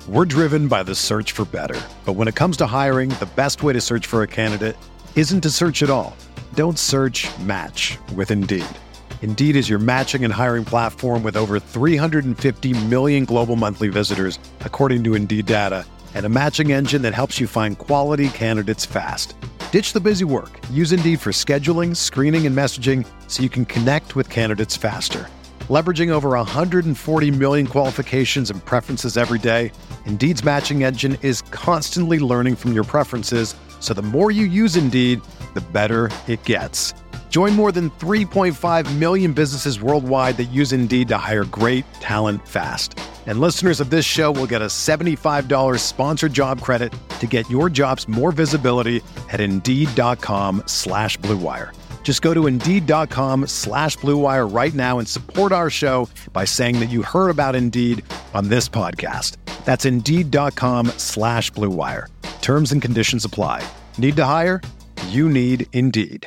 We're driven by the search for better. But when it comes to hiring, the best way to search for a candidate isn't to search at all. Don't search, match with Indeed. Indeed is your matching and hiring platform with over 350 million global monthly visitors, according to Indeed data, and a matching engine that helps you find quality candidates fast. Ditch the busy work. Use Indeed for scheduling, screening, and messaging so you can connect with candidates faster. Leveraging over 140 million qualifications and preferences every day, Indeed's matching engine is constantly learning from your preferences, so the more you use Indeed, the better it gets. Join more than 3.5 million businesses worldwide that use Indeed to hire great talent fast. And listeners of this show will get a $75 sponsored job credit to get your jobs more visibility at Indeed.com/Blue Wire. Just go to Indeed.com/Blue Wire right now and support our show by saying that you heard about Indeed on this podcast. That's Indeed.com/Blue Wire. Terms and conditions apply. Need to hire? You need Indeed.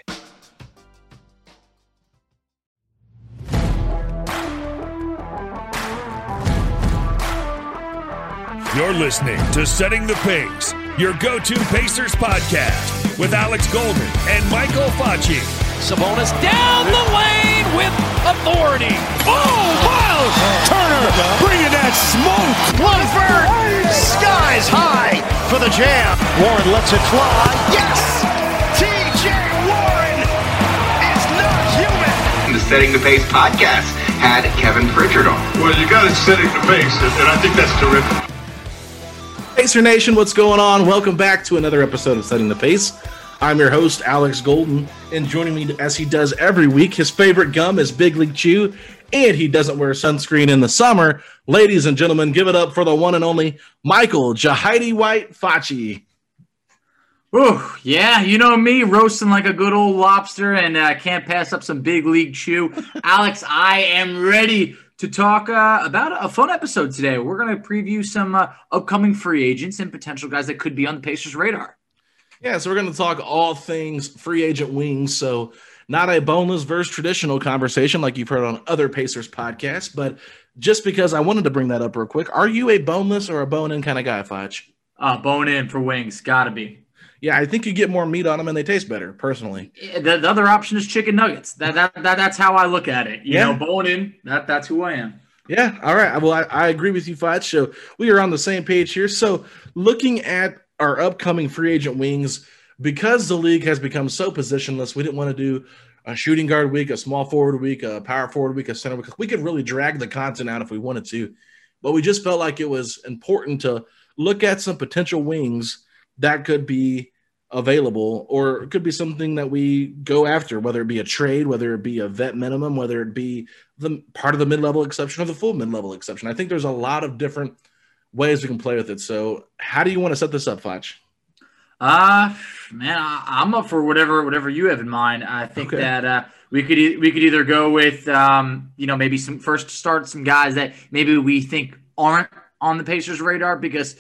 You're listening to Setting the Pace, your go-to Pacers podcast with Alex Golden and Michael Facci. Sabonis down the lane with authority. Oh, Miles Turner bringing that smoke. Lunford, skies high for the jam. Warren lets it fly. Yes! TJ Warren is not human. The Setting the Pace podcast had Kevin Pritchard on. Well, you got it setting the pace, and I think that's terrific. Pacer Nation, what's going on? Welcome back to another episode of Setting the Pace. I'm your host, Alex Golden, and joining me as he does every week, his favorite gum is Big League Chew, and he doesn't wear sunscreen in the summer. Ladies and gentlemen, give it up for the one and only Michael Jahidi White Facci. Ooh, yeah, you know me, roasting like a good old lobster, and can't pass up some Big League Chew. Alex, I am ready to talk about a fun episode today. We're going to preview some upcoming free agents and potential guys that could be on the Pacers' radar. Yeah, so we're going to talk all things free agent wings. So not a boneless versus traditional conversation like you've heard on other Pacers podcasts, but just because I wanted to bring that up real quick, are you a boneless or a bone-in kind of guy, Fudge? Bone in for wings, gotta be. Yeah, I think you get more meat on them and they taste better, personally. The other option is chicken nuggets. That's how I look at it. You know, bone in, that's who I am. Yeah, all right. Well, I agree with you, Fudge. So we are on the same page here. So looking at our upcoming free agent wings, because the league has become so positionless, we didn't want to do a shooting guard week, a small forward week, a power forward week, a center week. We could really drag the content out if we wanted to, but we just felt like it was important to look at some potential wings that could be available, or it could be something that we go after, whether it be a trade, whether it be a vet minimum, whether it be the part of the mid-level exception or the full mid-level exception. I think there's a lot of different ways we can play with it. So how do you want to set this up, Fudge? Man, I'm up for whatever you have in mind. I think that we could either go with maybe first start some guys that maybe we think aren't on the Pacers' radar, because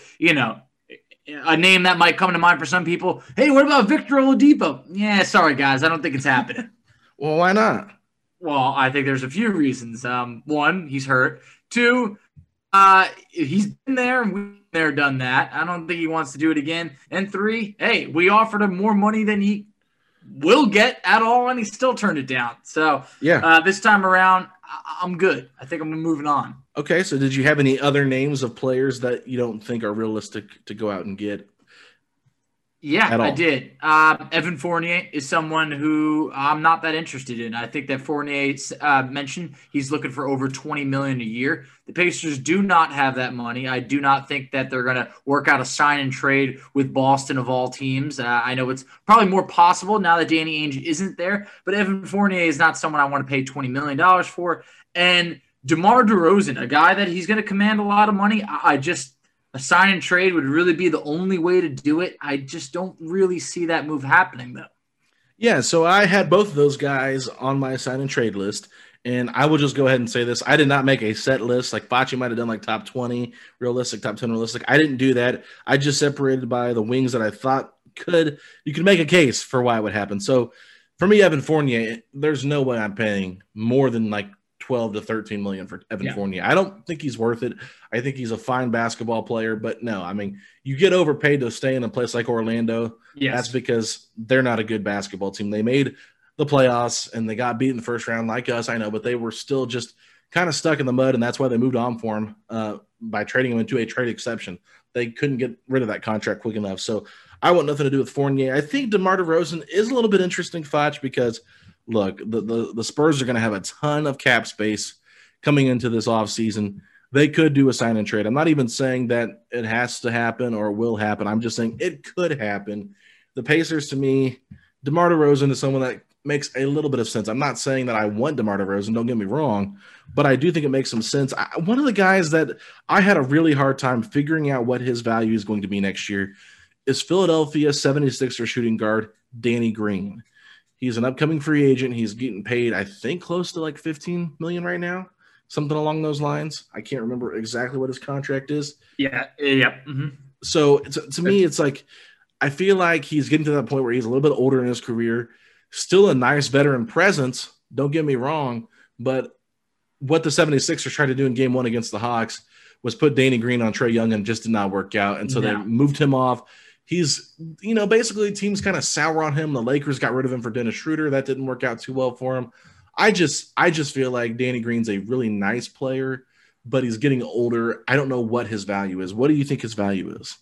a name that might come to mind for some people. Hey, what about Victor Oladipo? Yeah, sorry guys, I don't think it's happening. Well, why not? Well, I think there's a few reasons. One, he's hurt. Two, he's been there and we've there, done that. I don't think he wants to do it again. And three, hey, we offered him more money than he will get at all, and he still turned it down. So this time around, I'm good. I think I'm moving on. Okay, so did you have any other names of players that you don't think are realistic to go out and get? Yeah, I did. Evan Fournier is someone who I'm not that interested in. I think that Fournier mentioned he's looking for over $20 million a year. The Pacers do not have that money. I do not think that they're going to work out a sign and trade with Boston of all teams. I know it's probably more possible now that Danny Ainge isn't there, but Evan Fournier is not someone I want to pay $20 million for. And DeMar DeRozan, a guy that he's going to command a lot of money. A sign and trade would really be the only way to do it. I just don't really see that move happening, though. Yeah, so I had both of those guys on my sign and trade list, and I will just go ahead and say this. I did not make a set list. Like Facci might have done like top 20 realistic, top 10 realistic. I didn't do that. I just separated by the wings that I thought you could make a case for why it would happen. So for me, Evan Fournier, there's no way I'm paying more than like 12 to 13 million for Evan Fournier. I don't think he's worth it. I think he's a fine basketball player, but no, I mean, you get overpaid to stay in a place like Orlando. Yes. That's because they're not a good basketball team. They made the playoffs and they got beat in the first round like us, I know, but they were still just kind of stuck in the mud, and that's why they moved on for him by trading him into a trade exception. They couldn't get rid of that contract quick enough. So I want nothing to do with Fournier. I think DeMar DeRozan is a little bit interesting, Foch, because look, the Spurs are going to have a ton of cap space coming into this offseason. They could do a sign and trade. I'm not even saying that it has to happen or will happen. I'm just saying it could happen. The Pacers, to me, DeMar DeRozan is someone that makes a little bit of sense. I'm not saying that I want DeMar DeRozan, don't get me wrong, but I do think it makes some sense. One of the guys that I had a really hard time figuring out what his value is going to be next year is Philadelphia 76er shooting guard Danny Green. He's an upcoming free agent. He's getting paid, I think, close to like $15 million right now, something along those lines. I can't remember exactly what his contract is. Yeah. Mm-hmm. So to me, it's like I feel like he's getting to that point where he's a little bit older in his career, still a nice veteran presence, don't get me wrong, but what the 76ers tried to do in game one against the Hawks was put Danny Green on Trae Young and just did not work out. And so they moved him off. He's, basically teams kind of sour on him. The Lakers got rid of him for Dennis Schroeder. That didn't work out too well for him. I just feel like Danny Green's a really nice player, but he's getting older. I don't know what his value is. What do you think his value is?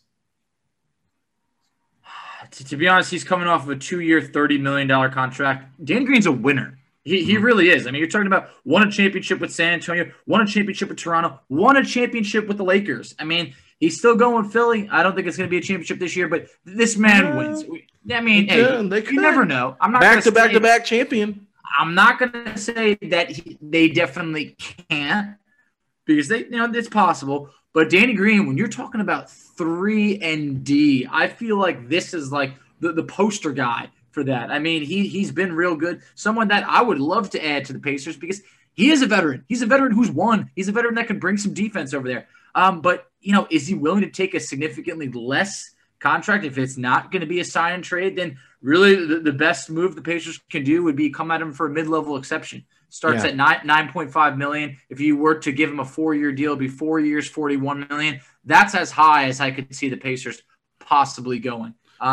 To be honest, he's coming off of a 2-year, $30 million contract. Danny Green's a winner. He really is. I mean, you're talking about won a championship with San Antonio, won a championship with Toronto, won a championship with the Lakers. I mean, he's still going with Philly. I don't think it's going to be a championship this year, but this man wins. I mean, you never know. I'm not back-to-back champion. I'm not going to say that they definitely can't because it's possible. But Danny Green, when you're talking about 3 and D, I feel like this is like the poster guy for that. I mean, he's been real good. Someone that I would love to add to the Pacers because he is a veteran. He's a veteran who's won. He's a veteran that can bring some defense over there. But, is he willing to take a significantly less contract if it's not going to be a sign and trade? Then really the best move the Pacers can do would be come at him for a mid-level exception. Starts at $9.5 million. If you were to give him a 4-year deal, it'd be 4 years, $41 million. That's as high as I could see the Pacers possibly going.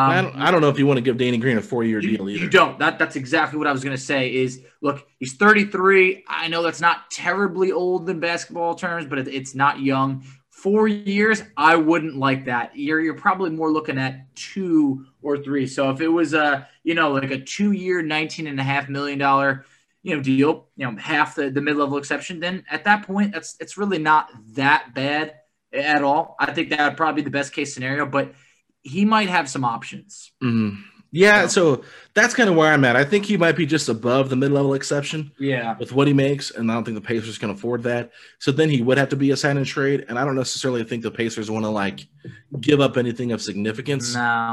I don't know if you want to give Danny Green a 4-year deal either. You don't. That's exactly what I was going to say is, look, he's 33. I know that's not terribly old in basketball terms, but it's not young. 4 years, I wouldn't like that. You're probably more looking at 2 or 3. So if it was like a 2-year, $19.5 million deal, half the mid-level exception, then at that point, it's really not that bad at all. I think that would probably be the best case scenario, but he might have some options. Mm-hmm. Yeah, so that's kind of where I'm at. I think he might be just above the mid-level exception with what he makes, and I don't think the Pacers can afford that. So then he would have to be a sign and trade, and I don't necessarily think the Pacers want to, give up anything of significance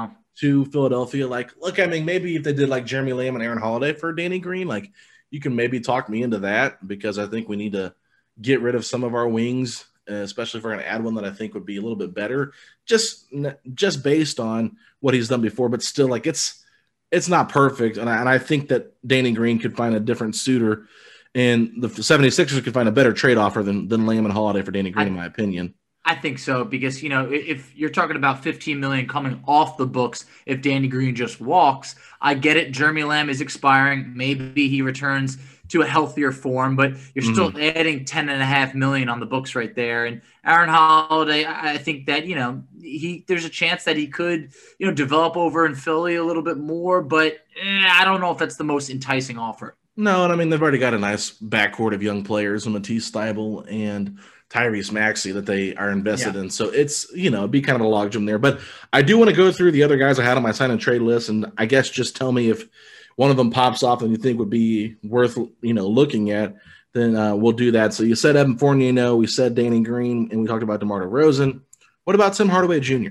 to Philadelphia. Look, I mean, maybe if they did Jeremy Lamb and Aaron Holiday for Danny Green, you can maybe talk me into that because I think we need to get rid of some of our wings, especially if we're going to add one that I think would be a little bit better, just based on what he's done before. But still, it's not perfect, and I think that Danny Green could find a different suitor, and the 76ers could find a better trade offer than Lamb and Holiday for Danny Green, in my opinion. I think so because, if you're talking about $15 million coming off the books, if Danny Green just walks, I get it. Jeremy Lamb is expiring. Maybe he returns to a healthier form, but you're still adding $10.5 million on the books right there. And Aaron Holiday, I think that, there's a chance that he could, develop over in Philly a little bit more, but I don't know if that's the most enticing offer. No, and I mean, they've already got a nice backcourt of young players, Matisse Thybulle and Tyrese Maxey, that they are invested in. So it's, it'd be kind of a logjam there. But I do want to go through the other guys I had on my sign and trade list, and I guess just tell me if one of them pops off and you think would be worth, looking at, then we'll do that. So you said Evan Fournier, we said Danny Green, and we talked about DeMar DeRozan. What about Tim Hardaway Jr.?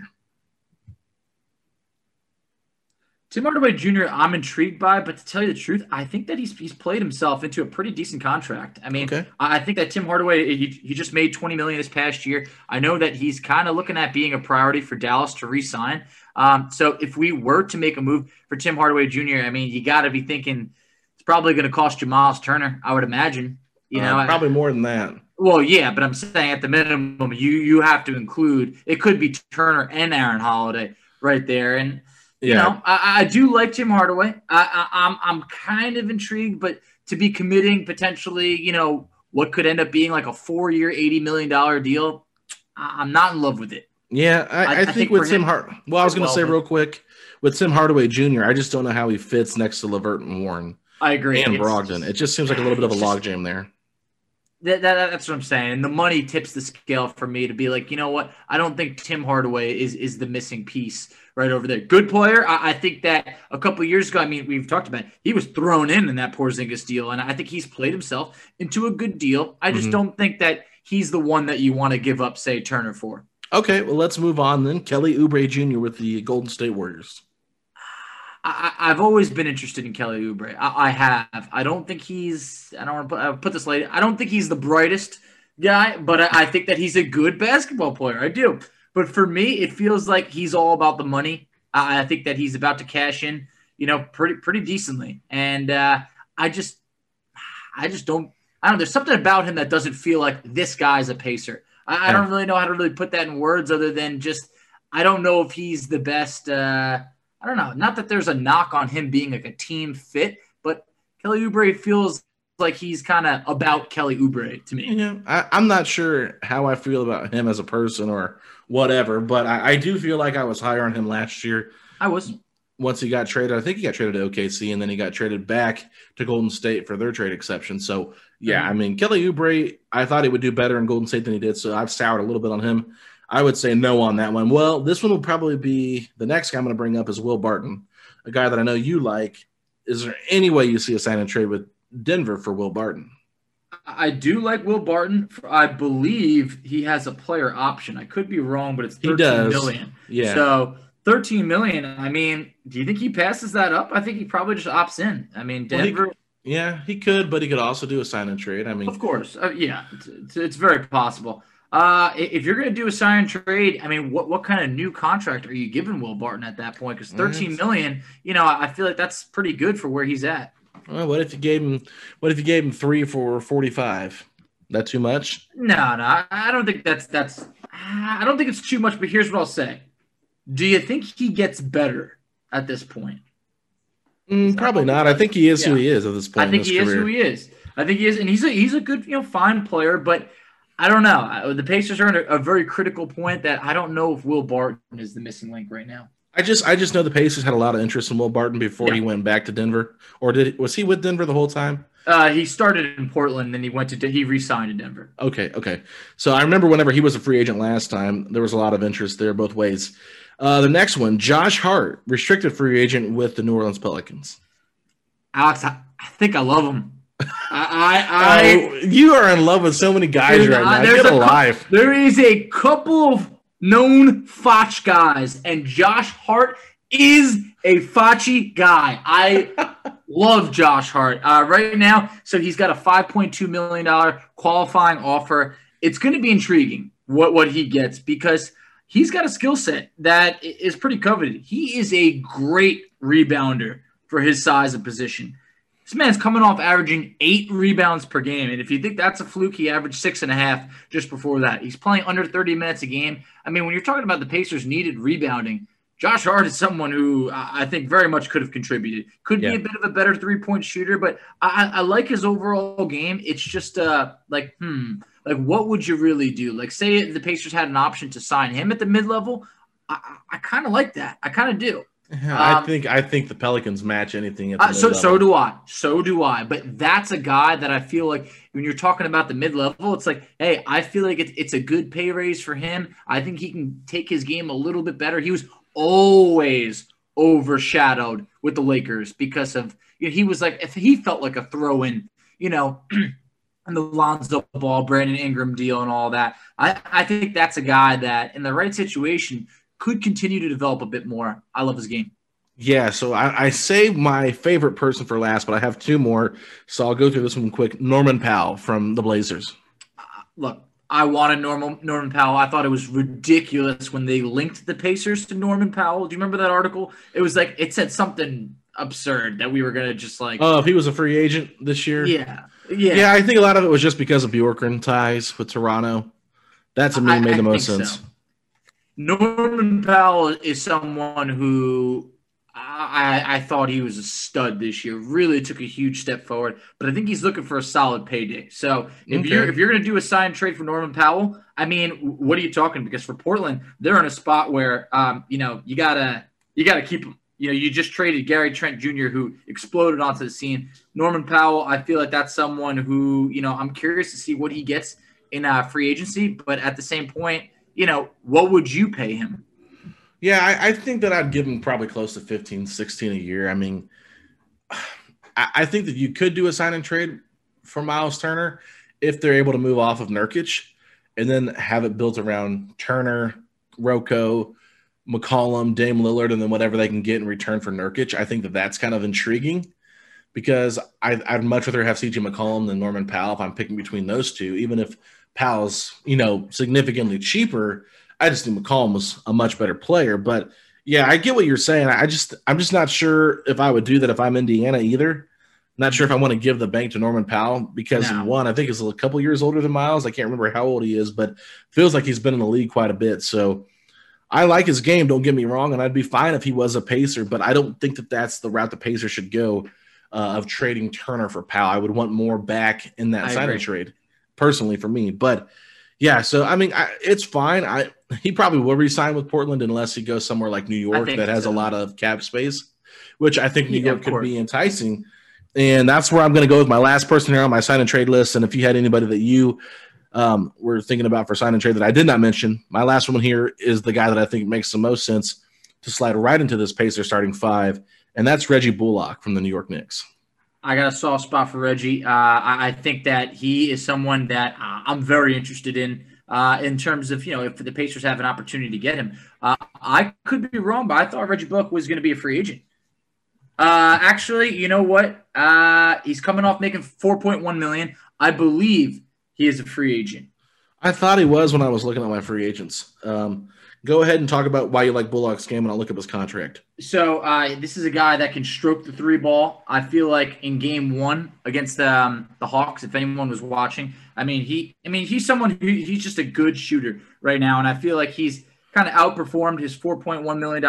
Tim Hardaway Jr. I'm intrigued by, but to tell you the truth, I think that he's played himself into a pretty decent contract. I mean, I think that Tim Hardaway, he just made $20 million this past year. I know that he's kind of looking at being a priority for Dallas to re-sign. So if we were to make a move for Tim Hardaway Jr., I mean, you got to be thinking it's probably going to cost you Miles Turner, I would imagine. Probably more than that. Well, yeah, but I'm saying at the minimum, you have to include – it could be Turner and Aaron Holiday right there. And, I do like Tim Hardaway. I'm kind of intrigued, but to be committing potentially, what could end up being like a 4-year, $80 million deal, I'm not in love with it. Yeah, I think with Tim Hardaway – well, I was going to say real quick, with Tim Hardaway Jr., I just don't know how he fits next to LeVert and Warren. I agree. And Brogdon. It just seems like a little bit of a logjam there. That's what I'm saying. And the money tips the scale for me to be like, you know what? I don't think Tim Hardaway is the missing piece right over there. Good player. I think that a couple of years ago, we've talked about it, he was thrown in that Porzingis deal, and I think he's played himself into a good deal. I just don't think that he's the one that you want to give up, say, Turner for. Okay, well, let's move on then. Kelly Oubre Jr. with the Golden State Warriors. I've always been interested in Kelly Oubre. I have. I don't think he's – I don't want to put this late. I don't think he's the brightest guy, but I think that he's a good basketball player. I do. But for me, it feels like he's all about the money. I think that he's about to cash in, pretty decently. And I just don't – I don't know. There's something about him that doesn't feel like this guy's a Pacer. I don't really know how to really put that in words other than just I don't know if he's the best I don't know. Not that there's a knock on him being like a team fit, but Kelly Oubre feels like he's kind of about Kelly Oubre to me. Yeah, I'm not sure how I feel about him as a person or whatever, but I do feel like I was higher on him last year. I was. Once he got traded, I think he got traded to OKC, and then he got traded back to Golden State for their trade exception. So, yeah, Kelly Oubre, I thought he would do better in Golden State than he did, so I've soured a little bit on him. I would say no on that one. Well, this one will probably be the next guy I'm going to bring up is Will Barton, a guy that I know you like. Is there any way you see a sign and trade with Denver for Will Barton? I do like Will Barton. I believe he has a player option. I could be wrong, but it's $13 million. Yeah. So $13 million. Do you think he passes that up? I think he probably just opts in. Denver. Well, he could, but he could also do a sign and trade. Of course. Yeah, it's very possible. If you're going to do a sign and trade, what kind of new contract are you giving Will Barton at that point? Because $13 million, I feel like that's pretty good for where he's at. Well, what if you gave him 3 for 45? That too much? No, I don't think that's. I don't think it's too much. But here's what I'll say: do you think he gets better at this point? Probably not. I think he is who he is at this point. I think he is who he is. I think he is, and he's a good, fine player, but. I don't know. The Pacers are at a very critical point that I don't know if Will Barton is the missing link right now. I just know the Pacers had a lot of interest in Will Barton before he went back to Denver. Or was he with Denver the whole time? He started in Portland, then he re-signed to Denver. Okay. So I remember whenever he was a free agent last time, there was a lot of interest there both ways. The next one, Josh Hart, restricted free agent with the New Orleans Pelicans. Alex, I think I love him. You are in love with so many guys right now. Get alive. There is a couple of known Foch guys, and Josh Hart is a Fochi guy. I love Josh Hart right now. So he's got a $5.2 million qualifying offer. It's going to be intriguing what he gets because he's got a skill set that is pretty coveted. He is a great rebounder for his size and position. This man's coming off averaging 8 rebounds per game. And if you think that's a fluke, he averaged 6.5 just before that. He's playing under 30 minutes a game. When you're talking about the Pacers needed rebounding, Josh Hart is someone who I think very much could have contributed. Could be a bit of a better 3-point shooter, but I like his overall game. It's just what would you really do? Like, say the Pacers had an option to sign him at the mid-level. I kind of like that. I kind of do. I think the Pelicans match anything at the mid-level. So do I. But that's a guy that I feel like when you're talking about the mid-level, it's like, hey, I feel like it's a good pay raise for him. I think he can take his game a little bit better. He was always overshadowed with the Lakers because of he was like if he felt like a throw-in, and the Lonzo Ball, Brandon Ingram deal and all that. I think that's a guy that in the right situation could continue to develop a bit more. I love his game. Yeah, so I saved my favorite person for last, but I have 2 more, so I'll go through this one quick. Norman Powell from the Blazers. Look, I wanted Norman Powell. I thought it was ridiculous when they linked the Pacers to Norman Powell. Do you remember that article? It was like it said something absurd that we were going to just like – oh, if he was a free agent this year? Yeah. Yeah, I think a lot of it was just because of Bjorkgren ties with Toronto. That to me made the most sense. So. Norman Powell is someone who I thought he was a stud this year. Really took a huge step forward, but I think he's looking for a solid payday. So if you're going to do a sign trade for Norman Powell, I mean, what are you talking? Because for Portland, they're in a spot where you gotta keep him. You just traded Gary Trent Jr., who exploded onto the scene. Norman Powell, I feel like that's someone who I'm curious to see what he gets in free agency, but at the same point, what would you pay him? Yeah, I think that I'd give him probably close to 15, 16 a year. I mean, I think that you could do a sign and trade for Miles Turner if they're able to move off of Nurkic and then have it built around Turner, Rocco, McCollum, Dame Lillard, and then whatever they can get in return for Nurkic. I think that that's kind of intriguing because I'd much rather have CJ McCollum than Norman Powell if I'm picking between those two, even if Powell's, significantly cheaper. I just think McCollum was a much better player. But, yeah, I get what you're saying. I'm just not sure if I would do that if I'm Indiana either. Not sure if I want to give the bank to Norman Powell because, one, I think he's a couple years older than Miles. I can't remember how old he is, but feels like he's been in the league quite a bit. So I like his game, don't get me wrong, and I'd be fine if he was a Pacer, but I don't think that that's the route the Pacers should go of trading Turner for Powell. I would want more back in that sign and trade, personally, for me. But, yeah, so, I mean, it's fine. He probably will re-sign with Portland unless he goes somewhere like New York that has a lot of cap space, which I think New York could be enticing. And that's where I'm going to go with my last person here on my sign and trade list. And if you had anybody that you were thinking about for sign and trade that I did not mention, my last one here is the guy that I think makes the most sense to slide right into this Pacer starting five, and that's Reggie Bullock from the New York Knicks. I got a soft spot for Reggie. I think that he is someone that I'm very interested in terms of, if the Pacers have an opportunity to get him. I could be wrong, but I thought Reggie Bullock was going to be a free agent. Actually, you know what? He's coming off making $4.1 million. I believe he is a free agent. I thought he was when I was looking at my free agents. Go ahead and talk about why you like Bullock's game, and I'll look up his contract. So this is a guy that can stroke the three ball. I feel like in game one against the Hawks, if anyone was watching, he's someone who he's just a good shooter right now, and I feel like he's kind of outperformed his $4.1 million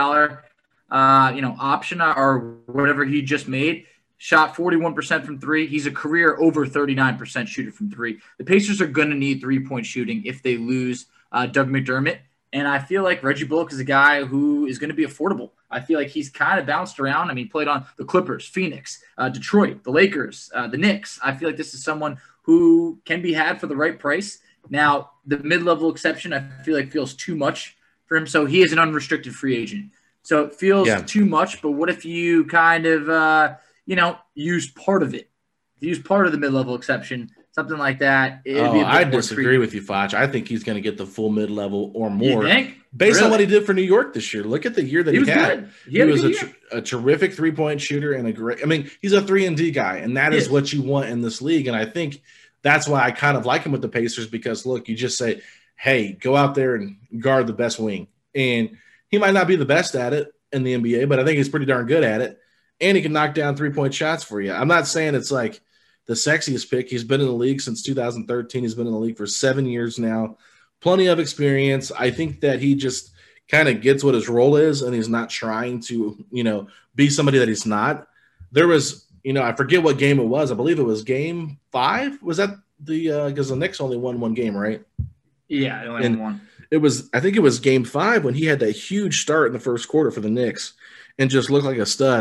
option or whatever he just made. Shot 41% from three. He's a career over 39% shooter from three. The Pacers are going to need three-point shooting if they lose Doug McDermott. And I feel like Reggie Bullock is a guy who is going to be affordable. I feel like he's kind of bounced around. He played on the Clippers, Phoenix, Detroit, the Lakers, the Knicks. I feel like this is someone who can be had for the right price. Now, the mid-level exception, I feel like feels too much for him. So he is an unrestricted free agent. So it feels too much. But what if you kind of, use part of it? Use part of the mid-level exception. Something like that. I disagree with you, Foch. I think he's going to get the full mid-level or more. You think? Based on what he did for New York this year. Look at the year that he had. He was a terrific three-point shooter and he's a 3-and-D guy, and that is what you want in this league. And I think that's why I kind of like him with the Pacers because, look, you just say, hey, go out there and guard the best wing. And he might not be the best at it in the NBA, but I think he's pretty darn good at it. And he can knock down three-point shots for you. I'm not saying it's like the sexiest pick. He's been in the league since 2013. He's been in the league for 7 years now. Plenty of experience. I think that he just kind of gets what his role is, and he's not trying to, be somebody that he's not. There was, I forget what game it was. I believe it was game 5. Was that because the Knicks only won one game, right? Yeah, they only won one. I think it was game 5 when he had that huge start in the first quarter for the Knicks and just looked like a stud.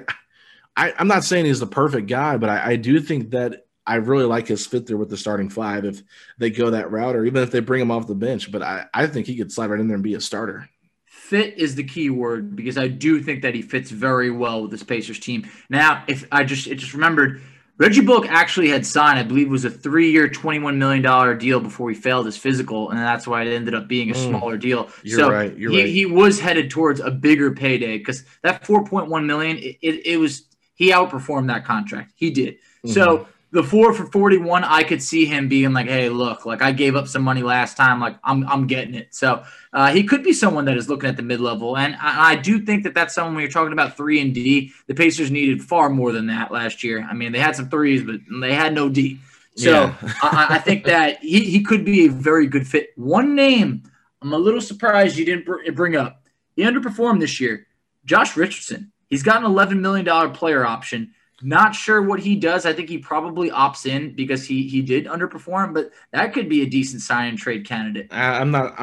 I'm not saying he's the perfect guy, but I do think that I really like his fit there with the starting five if they go that route or even if they bring him off the bench. But I think he could slide right in there and be a starter. Fit is the key word because I do think that he fits very well with this Pacers team. Now, if I just remembered, Reggie Bullock actually had signed, I believe it was a 3-year, $21 million deal before he failed his physical, and that's why it ended up being a smaller deal. You're right. He was headed towards a bigger payday because that $4.1 million, it was – he outperformed that contract. He did. Mm-hmm. So The 4 for 41, I could see him being like, hey, look, like I gave up some money last time. Like I'm getting it. So he could be someone that is looking at the mid-level. And I do think that that's someone when you're talking about 3 and D, the Pacers needed far more than that last year. I mean, they had some threes, but they had no D. So I think that he could be a very good fit. One name I'm a little surprised you didn't bring up. He underperformed this year. Josh Richardson. He's got an $11 million player option. Not sure what he does. I think he probably opts in because he did underperform, but that could be a decent sign and trade candidate. I'm out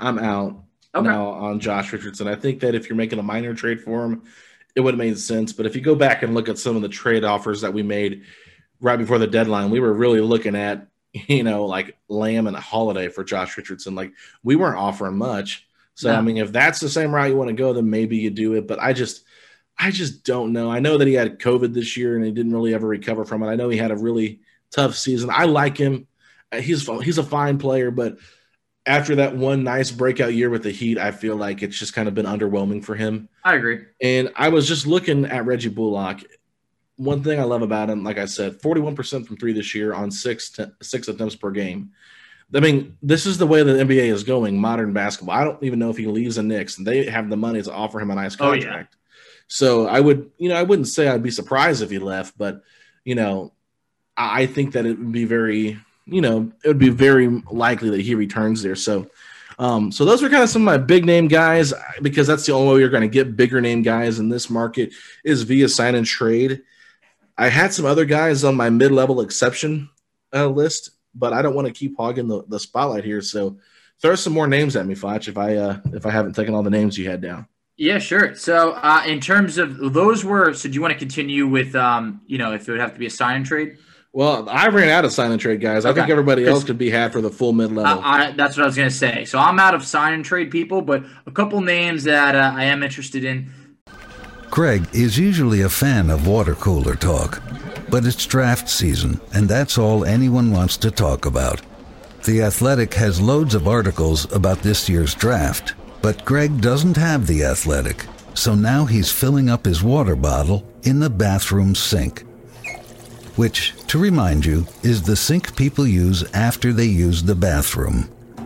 now on Josh Richardson. I think that if you're making a minor trade for him, it would have made sense. But if you go back and look at some of the trade offers that we made right before the deadline, we were really looking at, like Lamb and Holiday for Josh Richardson. Like, we weren't offering much. So, no. I mean, if that's the same route you want to go, then maybe you do it. But I just don't know. I know that he had COVID this year and he didn't really ever recover from it. I know he had a really tough season. I like him. He's a fine player, but after that one nice breakout year with the Heat, I feel like it's just kind of been underwhelming for him. I agree. And I was just looking at Reggie Bullock. One thing I love about him, like I said, 41% from 3 this year on 6 attempts per game. I mean, this is the way the NBA is going, modern basketball. I don't even know if he leaves the Knicks and they have the money to offer him a nice contract. Oh, yeah. So I wouldn't say I'd be surprised if he left, but, I think that it would be very, it would be very likely that he returns there. So those are kind of some of my big name guys, because that's the only way you're going to get bigger name guys in this market is via sign and trade. I had some other guys on my mid-level exception list, but I don't want to keep hogging the spotlight here. So throw some more names at me, Foch, if I haven't taken all the names you had down. Yeah, sure. So in terms of those so do you want to continue with, if it would have to be a sign and trade? Well, I ran out of sign and trade guys. Okay. I think everybody else could be had for the full mid-level. That's what I was going to say. So I'm out of sign and trade people, but a couple names that I am interested in. Greg is usually a fan of water cooler talk, but it's draft season, and that's all anyone wants to talk about. The Athletic has loads of articles about this year's draft, but Greg doesn't have The Athletic, so now he's filling up his water bottle in the bathroom sink, which, to remind you, is the sink people use after they use the bathroom.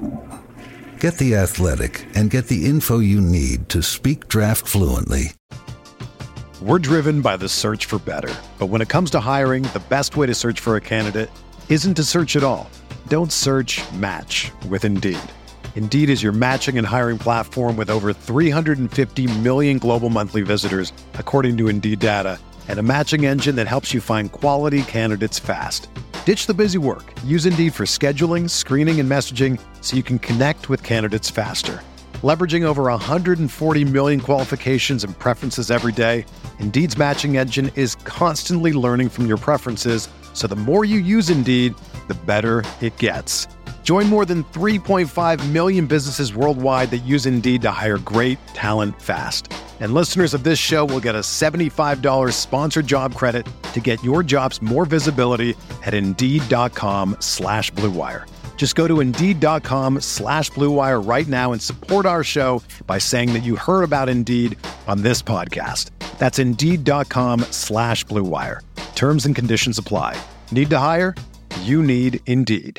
Get The Athletic and get the info you need to speak draft fluently. We're driven by the search for better. But when it comes to hiring, the best way to search for a candidate isn't to search at all. Don't search, match with Indeed. Indeed is your matching and hiring platform with over 350 million global monthly visitors, according to Indeed data, and a matching engine that helps you find quality candidates fast. Ditch the busy work. Use Indeed for scheduling, screening, and messaging so you can connect with candidates faster. Leveraging over 140 million qualifications and preferences every day, Indeed's matching engine is constantly learning from your preferences, so the more you use Indeed, the better it gets. Join more than 3.5 million businesses worldwide that use Indeed to hire great talent fast. And listeners of this show will get a $75 sponsored job credit to get your jobs more visibility at Indeed.com/Blue Wire. Just go to Indeed.com/Blue Wire right now and support our show by saying that you heard about Indeed on this podcast. That's Indeed.com/Blue Wire. Terms and conditions apply. Need to hire? You need Indeed.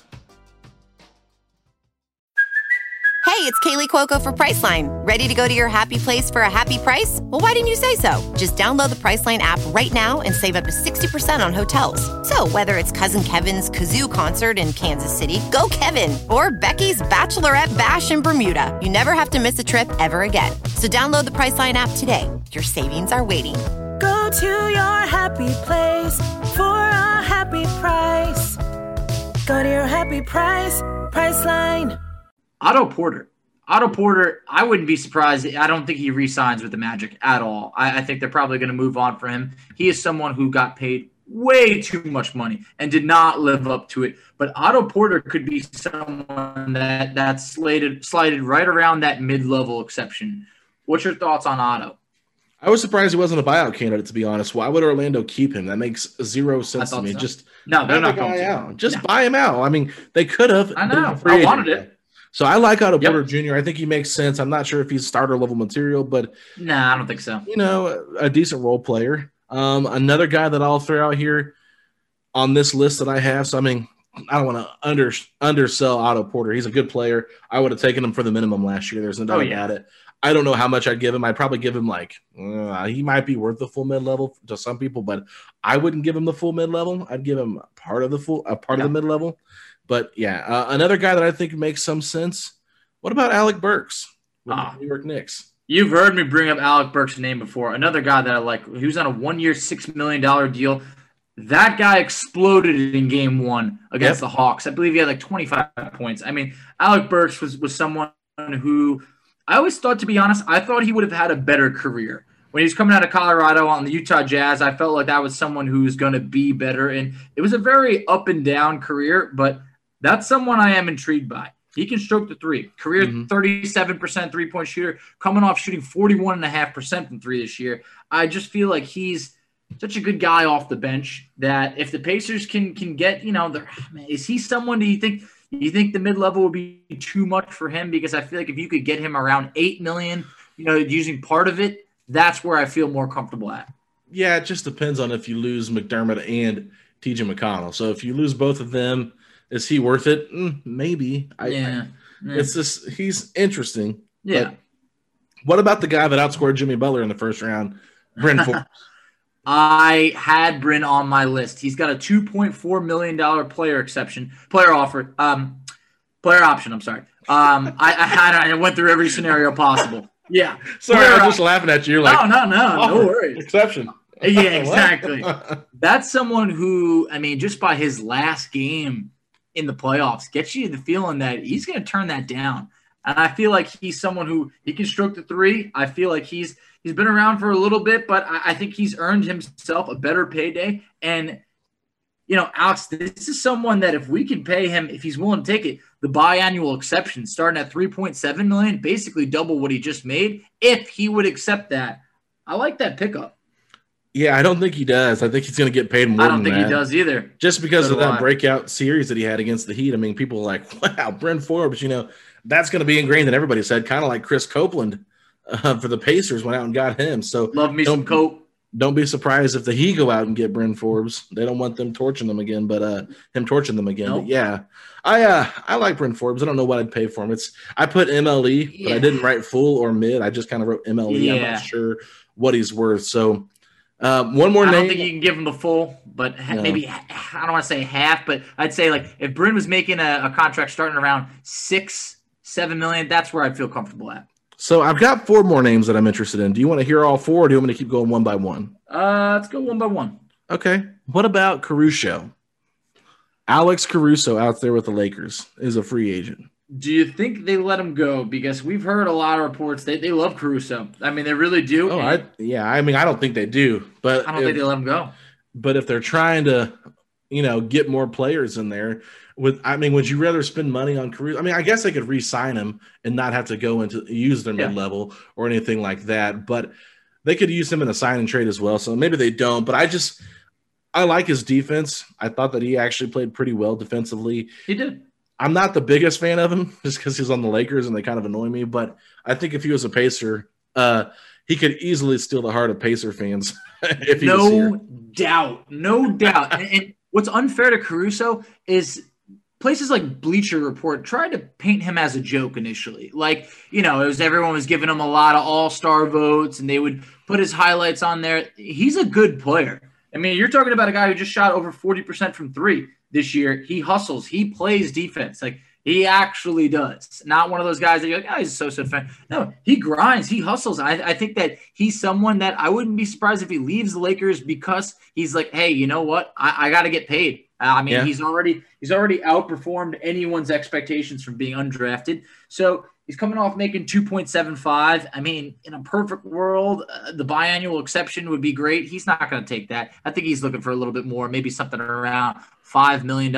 Hey, it's Kaylee Cuoco for Priceline. Ready to go to your happy place for a happy price? Well, why didn't you say so? Just download the Priceline app right now and save up to 60% on hotels. So whether it's Cousin Kevin's Kazoo Concert in Kansas City, go Kevin, or Becky's Bachelorette Bash in Bermuda, you never have to miss a trip ever again. So download the Priceline app today. Your savings are waiting. Go to your happy place for a happy price. Go to your happy price, Priceline. Otto Porter, I wouldn't be surprised. I don't think he re-signs with the Magic at all. I think they're probably going to move on from him. He is someone who got paid way too much money and did not live up to it. But Otto Porter could be someone that's slided right around that mid-level exception. What's your thoughts on Otto? I was surprised he wasn't a buyout candidate, to be honest. Why would Orlando keep him? That makes zero sense to me. So. Just no, they're not going to. Just buy him out. I mean, they could have. I know. I wanted it. So I like Otto Porter Jr. I think he makes sense. I'm not sure if he's starter level material, but I don't think so. A decent role player. Another guy that I'll throw out here on this list that I have. So, I mean, I don't want to undersell Otto Porter. He's a good player. I would have taken him for the minimum last year. There's no doubt about it. I don't know how much I'd give him. I'd probably give him he might be worth the full mid-level to some people, but I wouldn't give him the full mid-level. I'd give him part of the mid-level. But yeah, another guy that I think makes some sense. What about Alec Burks with the New York Knicks? You've heard me bring up Alec Burks' name before. Another guy that I like. He was on a 1-year, $6 million deal. That guy exploded in game 1 against the Hawks. I believe he had like 25 points. I mean, Alec Burks was someone who I always thought, to be honest, I thought he would have had a better career. When he was coming out of Colorado on the Utah Jazz, I felt like that was someone who was going to be better. And it was a very up and down career, but that's someone I am intrigued by. He can stroke the three. Career 37% three-point shooter, coming off shooting 41.5% from three this year. I just feel like he's such a good guy off the bench that if the Pacers can get, is he someone, do you think the mid-level would be too much for him? Because I feel like if you could get him around $8 million, using part of it, that's where I feel more comfortable at. Yeah, it just depends on if you lose McDermott and TJ McConnell. So if you lose both of them, is he worth it? Maybe. It's just, he's interesting. Yeah. But what about the guy that outscored Jimmy Butler in the first round, Bryn Forbes? I had Bryn on my list. He's got a $2.4 million player option. I'm sorry. I went through every scenario possible. Yeah. Sorry, I was just laughing at you. You're like, no worries. Exception. Yeah, exactly. That's someone who, just by his last game in the playoffs, gets you the feeling that he's going to turn that down. And I feel like he's someone who he can stroke the three. I feel like he's been around for a little bit, but I think he's earned himself a better payday. And, Alex, this is someone that if we can pay him, if he's willing to take it, the biannual exception starting at $3.7 million, basically double what he just made. If he would accept that, I like that pickup. Yeah, I don't think he does. I think he's going to get paid more than that. I don't think he does either. Just because of that breakout series that he had against the Heat. I mean, people are like, wow, Bryn Forbes, that's going to be ingrained in everybody's head, kind of like Chris Copeland for the Pacers went out and got him. So love me some Cope. Don't be surprised if the Heat go out and get Bryn Forbes. They don't want them torching them again, but him torching them again. Nope. But yeah, I like Bryn Forbes. I don't know what I'd pay for him. I put MLE, but I didn't write full or mid. I just kind of wrote MLE. Yeah. I'm not sure what he's worth. So one more name. I don't think you can give him the full, but maybe I don't want to say half, but I'd say like if Bryn was making a contract starting around $6-7 million, that's where I'd feel comfortable at. So I've got 4 more names that I'm interested in. Do you want to hear all 4, or do you want me to keep going one by one? Let's go one by one. Okay. What about Caruso? Alex Caruso out there with the Lakers is a free agent. Do you think they let him go? Because we've heard a lot of reports they love Caruso. I mean, they really do. Oh, I don't think they do. But I don't think they let him go. But if they're trying to, get more players in there, would you rather spend money on Caruso? I guess they could re-sign him and not have to go into use their mid-level or anything like that. But they could use him in a sign and trade as well. So maybe they don't. But I like his defense. I thought that he actually played pretty well defensively. He did. I'm not the biggest fan of him just because he's on the Lakers and they kind of annoy me. But I think if he was a Pacer, he could easily steal the heart of Pacer fans if he was here. No doubt. And what's unfair to Caruso is places like Bleacher Report tried to paint him as a joke initially. Like, everyone was giving him a lot of all-star votes and they would put his highlights on there. He's a good player. You're talking about a guy who just shot over 40% from three this year. He hustles. He plays defense. Like, he actually does. Not one of those guys that you're like, he's a so-so fan. No, he grinds. He hustles. I think that he's someone that I wouldn't be surprised if he leaves the Lakers because he's like, hey, you know what? I got to get paid. He's already outperformed anyone's expectations from being undrafted. So he's coming off making 2.75. In a perfect world, the biannual exception would be great. He's not going to take that. I think he's looking for a little bit more, maybe something around $5 million.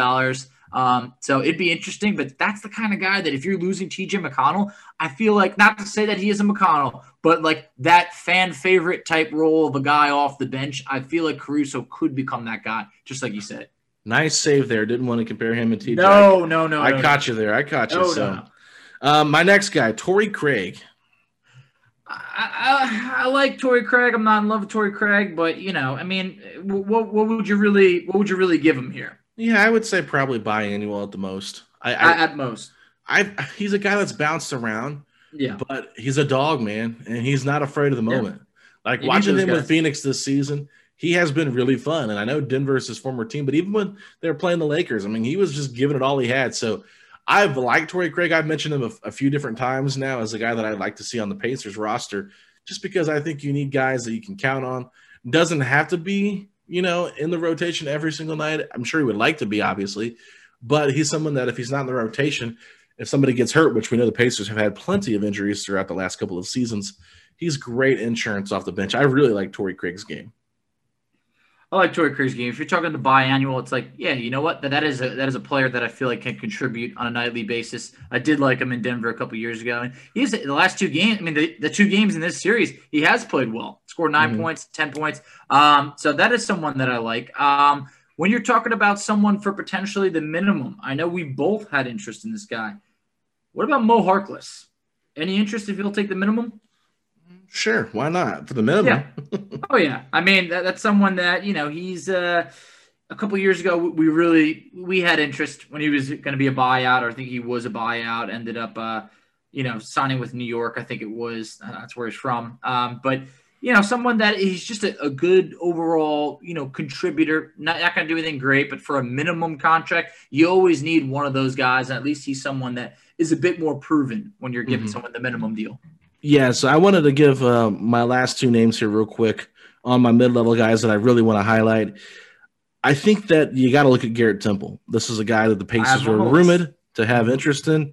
So it'd be interesting, but that's the kind of guy that if you're losing TJ McConnell, I feel like, not to say that he is a McConnell, but like that fan favorite type role of a guy off the bench, I feel like Caruso could become that guy, just like you said. Nice save there. Didn't want to compare him and TJ. No. I caught you there. My next guy, Torrey Craig. I like Torrey Craig. I'm not in love with Torrey Craig, but I mean, what would you really give him here? Yeah, I would say probably biannual at the most. At most. He's a guy that's bounced around. Yeah, but he's a dog, man, and he's not afraid of the moment. Like watching him with Phoenix this season, he has been really fun. And I know Denver's his former team, but even when they were playing the Lakers, I mean, he was just giving it all he had. So I've liked Torrey Craig. I've mentioned him a few different times now as a guy that I'd like to see on the Pacers roster, just because I think you need guys that you can count on. Doesn't have to be, in the rotation every single night. I'm sure he would like to be, obviously, but he's someone that if he's not in the rotation, if somebody gets hurt, which we know the Pacers have had plenty of injuries throughout the last couple of seasons, he's great insurance off the bench. I really like Torrey Craig's game. I like Torrey Craig's game. If you're talking the biannual, it's like, yeah, you know what? That is a player that I feel like can contribute on a nightly basis. I did like him in Denver a couple years ago, and he's the last 2 games. I mean, the 2 games in this series, he has played well. Scored 9 points, 10 points. So that is someone that I like. When you're talking about someone for potentially the minimum, I know we both had interest in this guy. What about Mo Harkless? Any interest if he'll take the minimum? Sure, why not? For the minimum. Yeah. Oh, yeah. I mean, that's someone that, he's a couple of years ago, we had interest when he was going to be a buyout, or I think he was a buyout, ended up, signing with New York. I think it was. That's where he's from. But, someone that he's just a good overall, contributor, not going to do anything great, but for a minimum contract, you always need one of those guys. And at least he's someone that is a bit more proven when you're giving someone the minimum deal. Yeah, so I wanted to give my last 2 names here real quick on my mid-level guys that I really want to highlight. I think that you got to look at Garrett Temple. This is a guy that the Pacers were rumored to have interest in.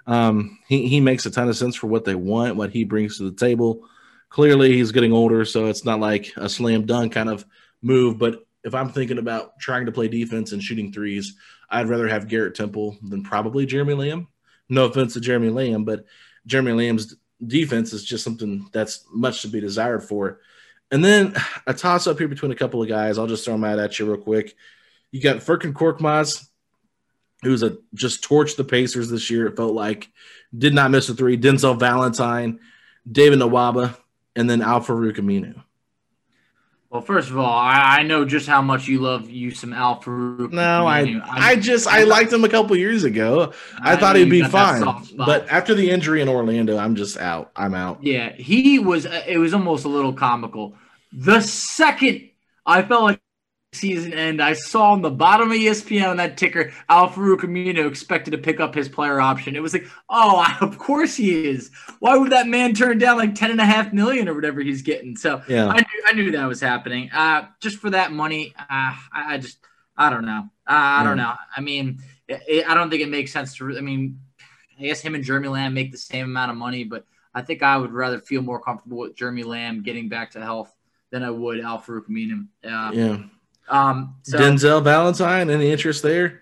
He makes a ton of sense for what they want, what he brings to the table. Clearly, he's getting older, so it's not like a slam dunk kind of move. But if I'm thinking about trying to play defense and shooting threes, I'd rather have Garrett Temple than probably Jeremy Lamb. No offense to Jeremy Lamb, but Jeremy Lamb's defense is just something that's much to be desired for. And then a toss-up here between a couple of guys. I'll just throw them out at you real quick. You got Furkan Korkmaz, who's just torched the Pacers this year, it felt like. Did not miss a 3. Denzel Valentine, David Nwaba, and then Al-Farouq Aminu. Well, first of all, I know just how much you love some Al-Farouq. No, I liked him a couple years ago. I thought he'd be fine. But after the injury in Orlando, I'm just out. I'm out. Yeah, it was almost a little comical. The second I felt like season end, I saw on the bottom of ESPN on that ticker, Al-Farouq Aminu expected to pick up his player option. It was like, of course he is. Why would that man turn down like $10.5 million or whatever he's getting? So yeah. I knew that was happening. Just for that money, I don't know. I don't know. I mean, I don't think it makes sense to. I mean, I guess him and Jeremy Lamb make the same amount of money, but I think I would rather feel more comfortable with Jeremy Lamb getting back to health than I would Al-Farouq Aminu. Yeah. Denzel Valentine, any interest there?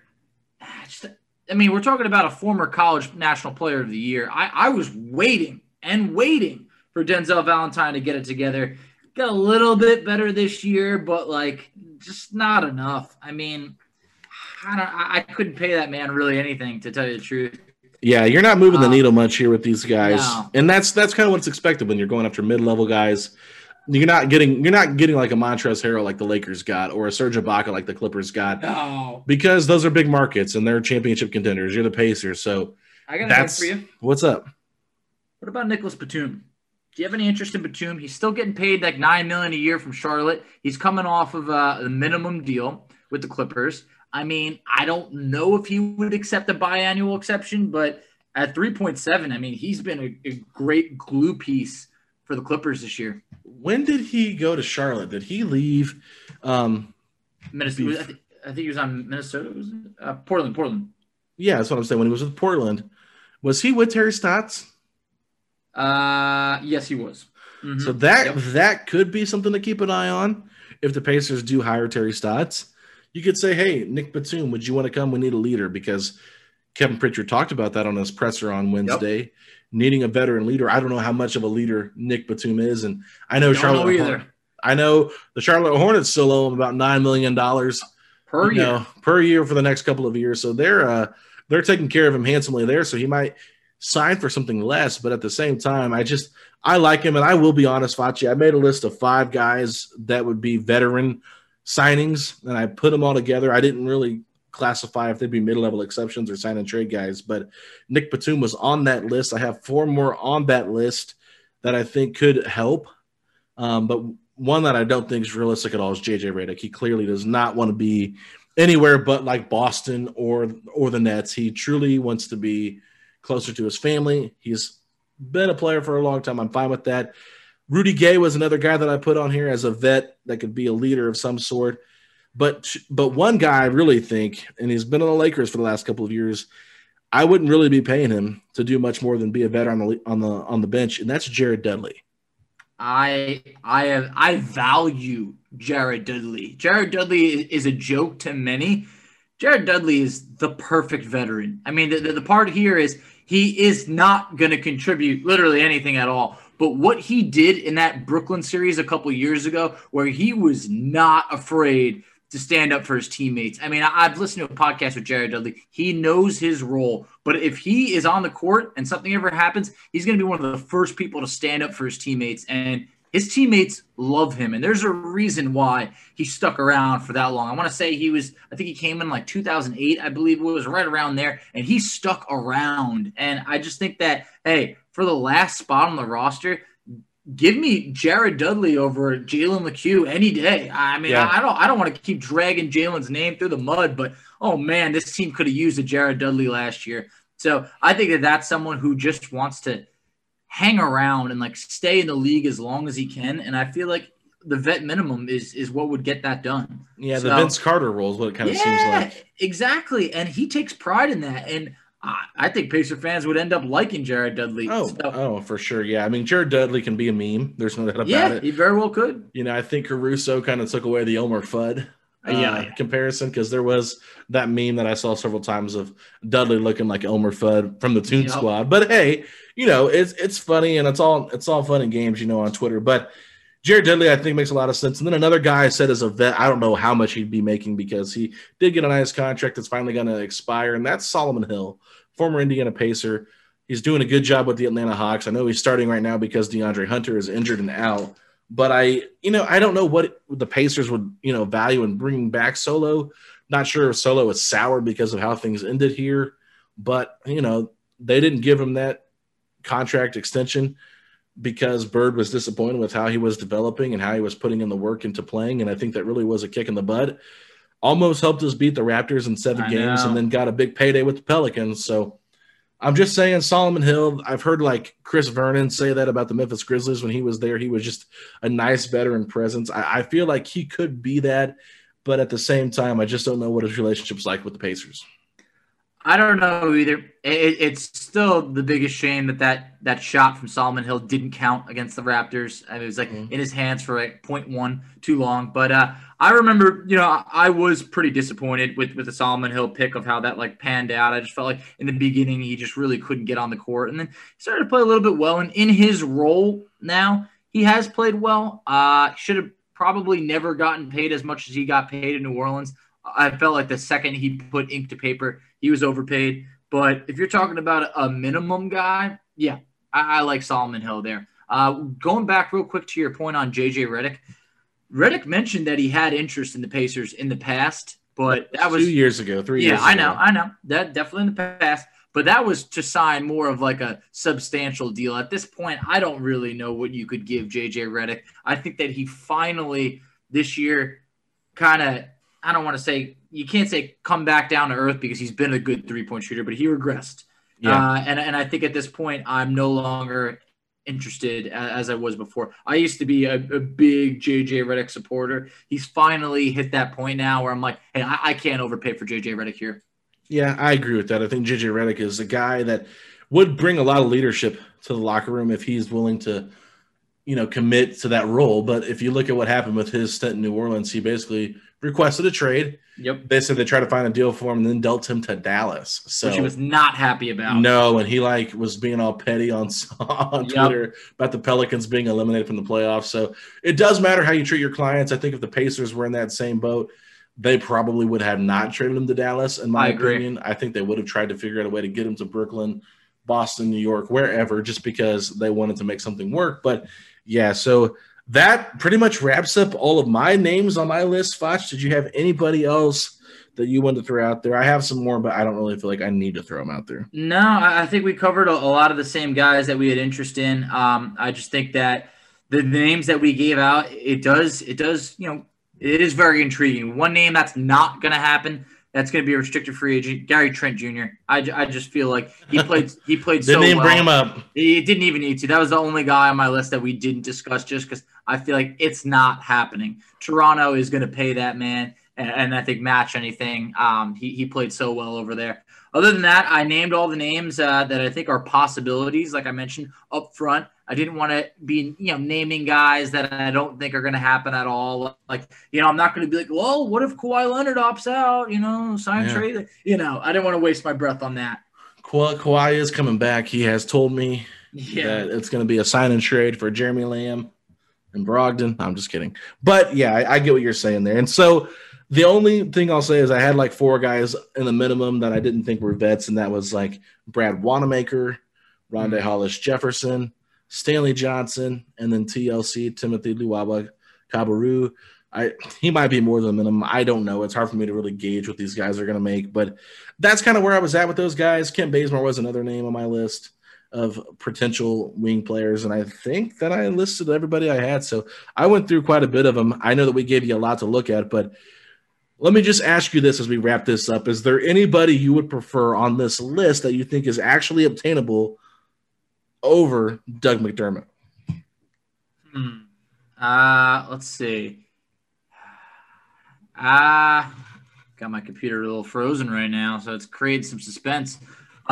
We're talking about a former college national player of the year. I was waiting for Denzel Valentine to get it together. Got a little bit better this year, but just not enough. I mean, I couldn't pay that man really anything, to tell you the truth. Yeah, you're not moving the needle much here with these guys. No. And that's kind of what's expected when you're going after mid-level guys. You're not getting like a Montrezl Harrell like the Lakers got, or a Serge Ibaka like the Clippers got. No. Because those are big markets and they're championship contenders. You're the Pacers, so I got a for you. What's up? What about Nicholas Batum? Do you have any interest in Batum? He's still getting paid like $9 million a year from Charlotte. He's coming off of the minimum deal with the Clippers. I mean, I don't know if he would accept a biannual exception, but at 3.7, I mean, he's been a great glue piece for the Clippers this year. When did he go to Charlotte? Did he leave? Minnesota. I think he was on Minnesota. Was it? Portland. Yeah, that's what I'm saying. When he was with Portland, was he with Terry Stotts? Yes, he was. Mm-hmm. So that could be something to keep an eye on. If the Pacers do hire Terry Stotts, you could say, "Hey, Nick Batum, would you want to come? We need a leader." Because Kevin Pritchard talked about that on his presser on Wednesday. Yep. Needing a veteran leader. I don't know how much of a leader Nick Batum is, and I know I know the Charlotte Hornets still owe him about $9 million per year for the next couple of years. So they're taking care of him handsomely there. So he might sign for something less. But at the same time, I like him, and I will be honest, Facci. I made a list of 5 guys that would be veteran signings, and I put them all together. I didn't really classify if they'd be mid-level exceptions or sign and trade guys, but Nick Batum was on that list. I have 4 more on that list that I think could help. But one that I don't think is realistic at all is JJ Redick. He clearly does not want to be anywhere but like Boston or the Nets. He truly wants to be closer to his family. He's been a player for a long time. I'm fine with that. Rudy Gay was another guy that I put on here as a vet that could be a leader of some sort. But one guy I really think, and he's been on the Lakers for the last couple of years, I wouldn't really be paying him to do much more than be a veteran on the bench, and that's Jared Dudley. I value Jared Dudley. Jared Dudley is a joke to many. Jared Dudley is the perfect veteran. I mean, the part here is he is not going to contribute literally anything at all. But what he did in that Brooklyn series a couple years ago, where he was not afraid to stand up for his teammates. I mean, I've listened to a podcast with Jared Dudley. He knows his role. But if he is on the court and something ever happens, he's going to be one of the first people to stand up for his teammates. And his teammates love him. And there's a reason why he stuck around for that long. I want to say I think he came in like 2008, I believe it was, right around there. And he stuck around. And I just think that, hey, for the last spot on the roster, give me Jared Dudley over Jalen LeCue any day. I mean, yeah. I don't want to keep dragging Jalen's name through the mud, but, oh, man, this team could have used a Jared Dudley last year. So I think that that's someone who just wants to hang around and, like, stay in the league as long as he can. And I feel like the vet minimum is what would get that done. Yeah, the Vince Carter role is what it kind of seems like. Exactly. And he takes pride in that. And I think Pacer fans would end up liking Jared Dudley. Oh, for sure. Yeah. I mean, Jared Dudley can be a meme. There's no doubt about it. Yeah, he very well could. You know, I think Caruso kind of took away the Omer Fudd comparison, because there was that meme that I saw several times of Dudley looking like Omer Fudd from the Toon Squad. But hey, you know, it's funny, and it's all fun and games, you know, on Twitter. But Jared Dudley, I think, makes a lot of sense. And then another guy I said as a vet, I don't know how much he'd be making, because he did get a nice contract that's finally going to expire, and that's Solomon Hill, former Indiana Pacer. He's doing a good job with the Atlanta Hawks. I know he's starting right now because DeAndre Hunter is injured and out. But I don't know what the Pacers would, value in bringing back Solo. Not sure if Solo is sour because of how things ended here. But, they didn't give him that contract extension because Bird was disappointed with how he was developing and how he was putting in the work into playing. And I think that really was a kick in the butt. Almost helped us beat the Raptors in 7 games and then got a big payday with the Pelicans. So I'm just saying, Solomon Hill, I've heard like Chris Vernon say that about the Memphis Grizzlies when he was there. He was just a nice veteran presence. I feel like he could be that, but at the same time, I just don't know what his relationship's like with the Pacers. I don't know either. It's still the biggest shame that shot from Solomon Hill didn't count against the Raptors. I mean, it was like in his hands for like 0.1 too long. But I remember, I was pretty disappointed with the Solomon Hill pick of how that like panned out. I just felt like in the beginning he just really couldn't get on the court, and then he started to play a little bit well. And in his role now, he has played well. Should have probably never gotten paid as much as he got paid in New Orleans. I felt like the second he put ink to paper, he was overpaid. But if you're talking about a minimum guy, yeah, I like Solomon Hill there. Going back real quick to your point on JJ Redick, Redick mentioned that he had interest in the Pacers in the past, but that was 2 years ago, 3 years ago. Yeah, I know. That definitely in the past. But that was to sign more of like a substantial deal. At this point, I don't really know what you could give JJ Redick. I think that he finally this year kind of, I don't want to say, you can't say come back down to earth because he's been a good three-point shooter, but he regressed. Yeah. And I think at this point, I'm no longer interested as I was before. I used to be a big JJ Redick supporter. He's finally hit that point now where I'm like, hey, I can't overpay for JJ Redick here. Yeah, I agree with that. I think JJ Redick is a guy that would bring a lot of leadership to the locker room if he's willing to, commit to that role. But if you look at what happened with his stint in New Orleans, he basically requested a trade. Yep. They said they tried to find a deal for him and then dealt him to Dallas. So which he was not happy about. No, and he was being all petty on Twitter about the Pelicans being eliminated from the playoffs. So it does matter how you treat your clients. I think if the Pacers were in that same boat, they probably would have not traded him to Dallas, in my opinion. I think they would have tried to figure out a way to get him to Brooklyn. Boston, New York, wherever, just because they wanted to make something work. But yeah, so that pretty much wraps up all of my names on my list. Foch, did you have anybody else that you wanted to throw out there? I have some more, but I don't really feel like I need to throw them out there. No, I think we covered a lot of the same guys that we had interest in. I just think that the names that we gave out, it does, it is very intriguing. One name that's not going to happen, that's going to be a restricted free agent, Gary Trent Jr. I just feel like he played so well. Didn't even bring him up. He didn't even need to. That was the only guy on my list that we didn't discuss just because I feel like it's not happening. Toronto is going to pay that man and I think match anything. He played so well over there. Other than that, I named all the names that I think are possibilities, like I mentioned, up front. I didn't want to be, naming guys that I don't think are going to happen at all. Like, I'm not going to be like, well, what if Kawhi Leonard opts out, trade? I didn't want to waste my breath on that. Kawhi is coming back. He has told me that it's going to be a sign and trade for Jeremy Lamb and Brogdon. I'm just kidding. But, yeah, I get what you're saying there. And so the only thing I'll say is I had like 4 guys in the minimum that I didn't think were vets, and that was like Brad Wanamaker, Rondé Hollis-Jefferson, Stanley Johnson, and then TLC, Timothy Luwawu-Cabarrot. He might be more than the minimum. I don't know. It's hard for me to really gauge what these guys are going to make, but that's kind of where I was at with those guys. Kent Bazemore was another name on my list of potential wing players, and I think that I listed everybody I had. So I went through quite a bit of them. I know that we gave you a lot to look at, but let me just ask you this as we wrap this up. Is there anybody you would prefer on this list that you think is actually obtainable over Doug McDermott? Let's see. Got my computer a little frozen right now, so it's created some suspense.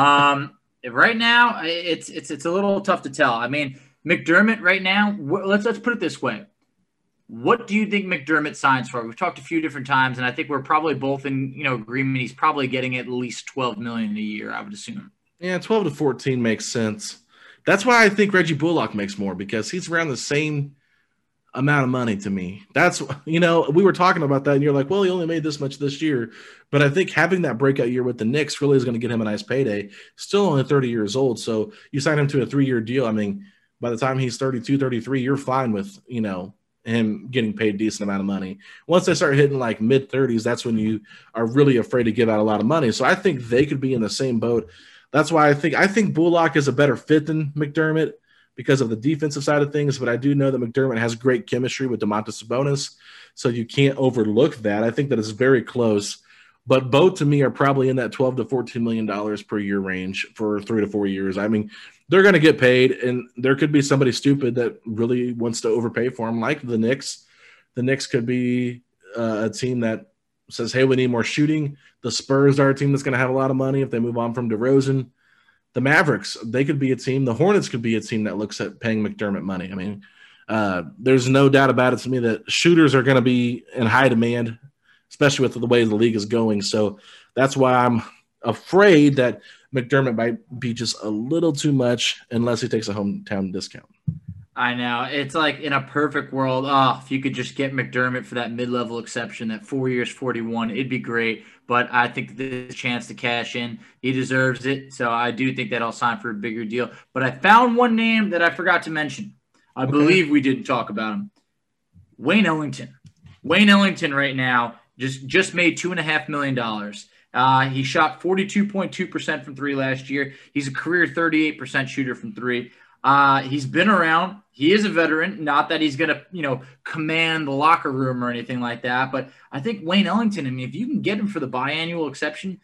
Right now, it's a little tough to tell. I mean, McDermott right now. Let's put it this way. What do you think McDermott signs for? We've talked a few different times, and I think we're probably both in agreement. He's probably getting at least $12 million a year, I would assume. Yeah, 12 to 14 makes sense. That's why I think Reggie Bullock makes more, because he's around the same amount of money to me. That's, we were talking about that, and you're like, well, he only made this much this year. But I think having that breakout year with the Knicks really is going to get him a nice payday. Still only 30 years old, so you sign him to a 3-year deal. I mean, by the time he's 32, 33, you're fine with, him getting paid a decent amount of money. Once they start hitting like mid-30s, that's when you are really afraid to give out a lot of money. So I think they could be in the same boat. That's why I think Bullock is a better fit than McDermott because of the defensive side of things, but I do know that McDermott has great chemistry with Domantas Sabonis, so you can't overlook that. I think that it's very close, but both to me are probably in that $12 to $14 million per year range for 3 to 4 years. I mean, they're going to get paid, and there could be somebody stupid that really wants to overpay for them, like the Knicks. The Knicks could be a team that says, hey, we need more shooting. The Spurs are a team that's going to have a lot of money if they move on from DeRozan. The Mavericks, they could be a team. The Hornets could be a team that looks at paying McDermott money. I mean, there's no doubt about it to me that shooters are going to be in high demand, especially with the way the league is going. So that's why I'm afraid that McDermott might be just a little too much unless he takes a hometown discount. I know. It's like in a perfect world, if you could just get McDermott for that mid-level exception, that 4 years, 41, it'd be great. But I think there's a chance to cash in. He deserves it. So I do think that I'll sign for a bigger deal. But I found one name that I forgot to mention. I believe we didn't talk about him. Wayne Ellington. Wayne Ellington right now just made $2.5 million. He shot 42.2% from 3 last year. He's a career 38% shooter from 3. He's been around. He is a veteran. Not that he's going to, command the locker room or anything like that. But I think Wayne Ellington, I mean, if you can get him for the biannual exception,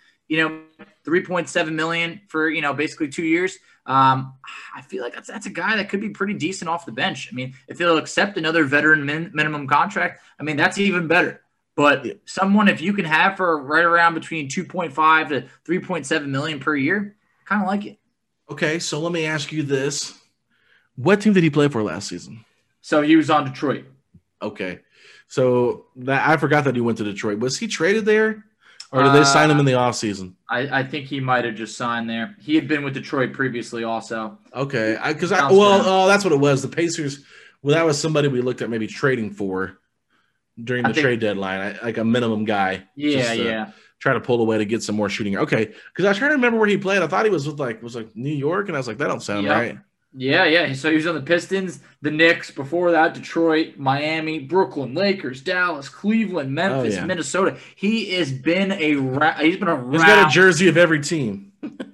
$3.7 million for, basically 2 years, I feel like that's a guy that could be pretty decent off the bench. I mean, if he'll accept another veteran minimum contract, I mean, that's even better. But someone, if you can have for right around between 2.5 to 3.7 million per year, kind of like it. Okay, so let me ask you this. What team did he play for last season? So he was on Detroit. Okay. So I forgot that he went to Detroit. Was he traded there? Or did they sign him in the offseason? I think he might have just signed there. He had been with Detroit previously also. Okay. That's what it was. The Pacers, that was somebody we looked at maybe trading for during the trade deadline, like a minimum guy. Yeah. try to pull away to get some more shooting. Okay, because I was trying to remember where he played. I thought he was with New York, and I was like, that don't sound right. Yeah. So he was on the Pistons, the Knicks, before that, Detroit, Miami, Brooklyn, Lakers, Dallas, Cleveland, Memphis, Minnesota. He has been he's got a jersey of every team.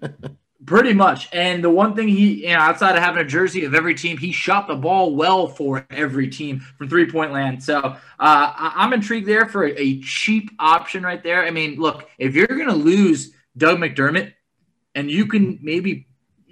Pretty much. And the one thing outside of having a jersey of every team, he shot the ball well for every team from three-point land. So I'm intrigued there for a cheap option right there. I mean, look, if you're going to lose Doug McDermott and you can maybe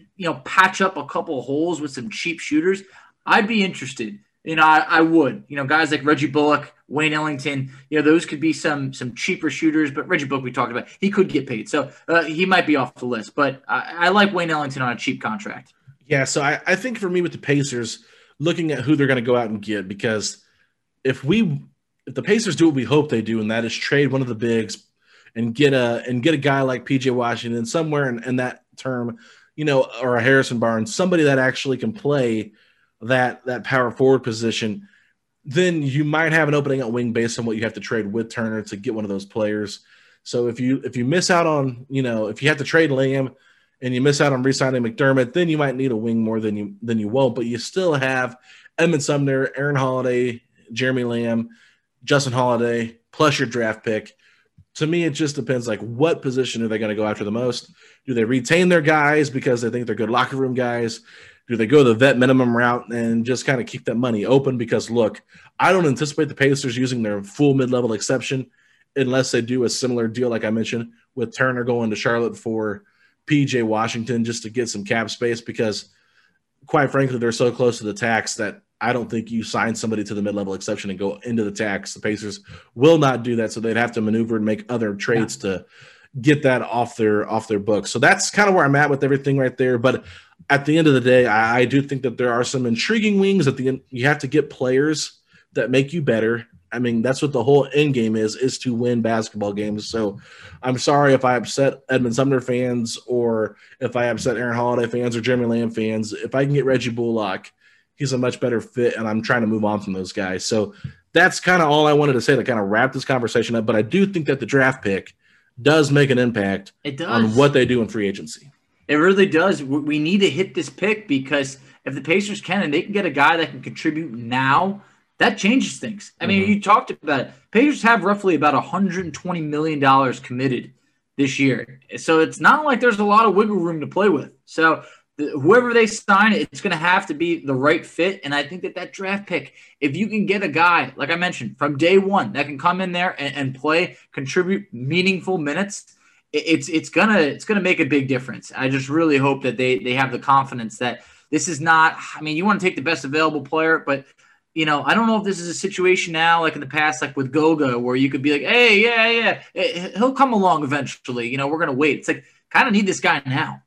patch up a couple of holes with some cheap shooters, I'd be interested. I would. Guys like Reggie Bullock, Wayne Ellington, those could be some cheaper shooters. But Reggie Bullock, we talked about, he could get paid. So he might be off the list. But I like Wayne Ellington on a cheap contract. Yeah, so I think for me with the Pacers, looking at who they're going to go out and get, because if the Pacers do what we hope they do, and that is trade one of the bigs and get a guy like PJ Washington somewhere in that term, or a Harrison Barnes, somebody that actually can play that power forward position, then you might have an opening at wing based on what you have to trade with Turner to get one of those players. So if you miss out on, if you have to trade Lamb and you miss out on re-signing McDermott, then you might need a wing more than you won't. But you still have Edmund Sumner, Aaron Holiday, Jeremy Lamb, Justin Holiday, plus your draft pick. To me, it just depends, like, what position are they going to go after the most? Do they retain their guys because they think they're good locker room guys? Do they go the vet minimum route and just kind of keep that money open? Because, look, I don't anticipate the Pacers using their full mid-level exception unless they do a similar deal, like I mentioned, with Turner going to Charlotte for P.J. Washington just to get some cap space, because, quite frankly, they're so close to the tax that I don't think you sign somebody to the mid-level exception and go into the tax. The Pacers will not do that, so they'd have to maneuver and make other trades to get that off their books. So that's kind of where I'm at with everything right there. But at the end of the day, I do think that there are some intriguing wings. At the end, you have to get players that make you better. I mean, that's what the whole end game is to win basketball games. So I'm sorry if I upset Edmund Sumner fans, or if I upset Aaron Holiday fans or Jeremy Lamb fans. If I can get Reggie Bullock, he's a much better fit, and I'm trying to move on from those guys. So that's kind of all I wanted to say to kind of wrap this conversation up. But I do think that the draft pick does make an impact on what they do in free agency. It really does. We need to hit this pick, because if the Pacers can and they can get a guy that can contribute now, that changes things. I mean, you talked about it. Pacers have roughly about $120 million committed this year. So it's not like there's a lot of wiggle room to play with. So whoever they sign, it's going to have to be the right fit. And I think that draft pick, if you can get a guy, like I mentioned, from day one that can come in there and play, contribute meaningful minutes, it's gonna make a big difference. I just really hope that they have the confidence that this is not, I mean, you want to take the best available player, but I don't know if this is a situation now, like in the past, like with Goga, where you could be like, hey, he'll come along eventually. We're going to wait. It's like, kind of need this guy now.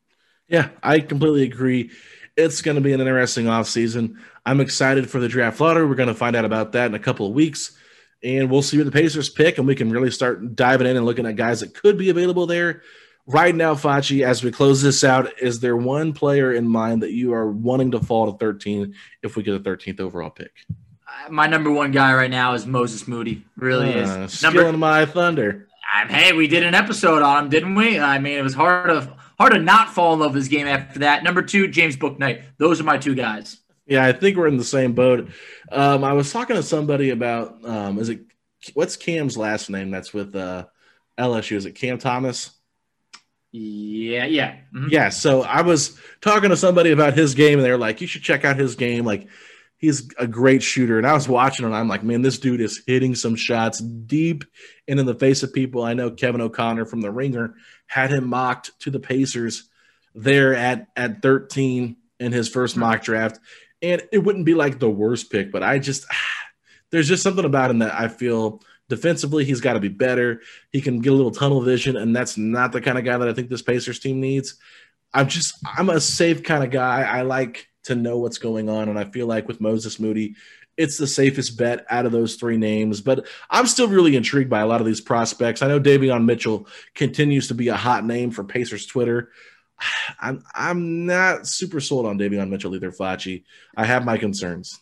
Yeah, I completely agree. It's going to be an interesting offseason. I'm excited for the draft lottery. We're going to find out about that in a couple of weeks, and we'll see what the Pacers pick, and we can really start diving in and looking at guys that could be available there. Right now, Facci, as we close this out, is there one player in mind that you are wanting to fall to 13 if we get a 13th overall pick? My number one guy right now is Moses Moody. Really is. Stealing my thunder. Hey, we did an episode on him, didn't we? I mean, it was hard to not fall in love with his game after that. Number 2, James Bouknight. Those are my two guys. Yeah, I think we're in the same boat. I was talking to somebody about what's Cam's last name that's with LSU? Is it Cam Thomas? Yeah. Mm-hmm. Yeah, so I was talking to somebody about his game, and they were like, you should check out his game. Like, he's a great shooter. And I was watching him, and I'm like, man, this dude is hitting some shots deep and in the face of people. I know Kevin O'Connor from The Ringer had him mocked to the Pacers there at 13 in his first mock draft. And it wouldn't be like the worst pick, but there's just something about him that I feel defensively he's got to be better. He can get a little tunnel vision, and that's not the kind of guy that I think this Pacers team needs. I'm a safe kind of guy. I like to know what's going on, and I feel like with Moses Moody, it's the safest bet out of those three names. But I'm still really intrigued by a lot of these prospects. I know Davion Mitchell continues to be a hot name for Pacers Twitter. I'm not super sold on Davion Mitchell either, Facci. I have my concerns.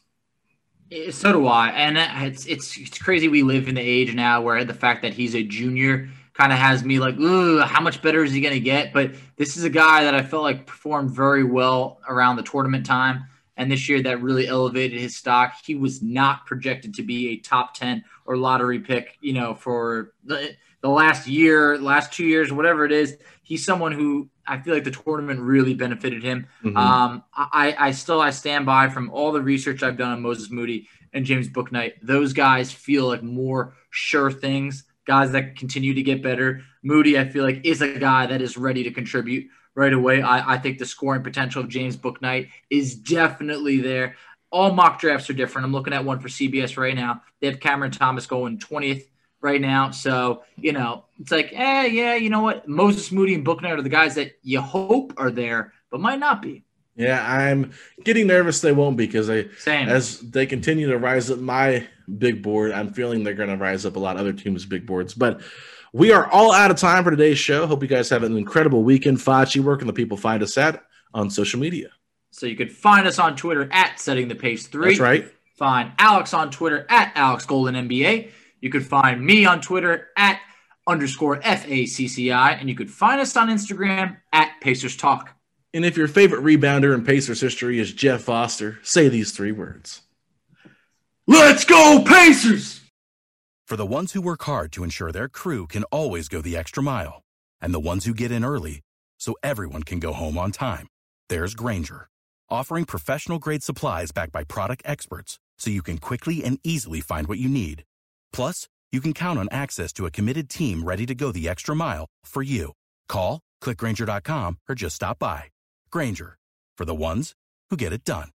So do I, and it's crazy we live in the age now where the fact that he's a junior kind of has me like, ooh, how much better is he going to get? But this is a guy that I felt like performed very well around the tournament time. And this year that really elevated his stock. He was not projected to be a top 10 or lottery pick, for the last year, last 2 years, whatever it is. He's someone who I feel like the tournament really benefited him. Mm-hmm. I stand by from all the research I've done on Moses Moody and James Bouknight. Those guys feel like more sure things, guys that continue to get better. Moody, I feel like, is a guy that is ready to contribute right away. I think the scoring potential of James Bouknight is definitely there. All mock drafts are different. I'm looking at one for CBS right now. They have Cameron Thomas going 20th right now. So, it's like, yeah, you know what? Moses Moody and Bouknight are the guys that you hope are there, but might not be. Yeah, I'm getting nervous they won't be because as they continue to rise up my big board, I'm feeling they're going to rise up a lot of other teams' big boards. But we are all out of time for today's show. Hope you guys have an incredible weekend. Facci, where can the people find us at on social media? So you could find us on Twitter at SettingThePace3. That's right. Find Alex on Twitter at AlexGoldenNBA. You could find me on Twitter at _FACCI. And you could find us on Instagram at Pacers Talk. And if your favorite rebounder in Pacers history is Jeff Foster, say these 3 words. Let's go, Pacers! For the ones who work hard to ensure their crew can always go the extra mile, and the ones who get in early so everyone can go home on time, there's Grainger, offering professional-grade supplies backed by product experts so you can quickly and easily find what you need. Plus, you can count on access to a committed team ready to go the extra mile for you. Call, click Grainger.com, or just stop by. Grainger, for the ones who get it done.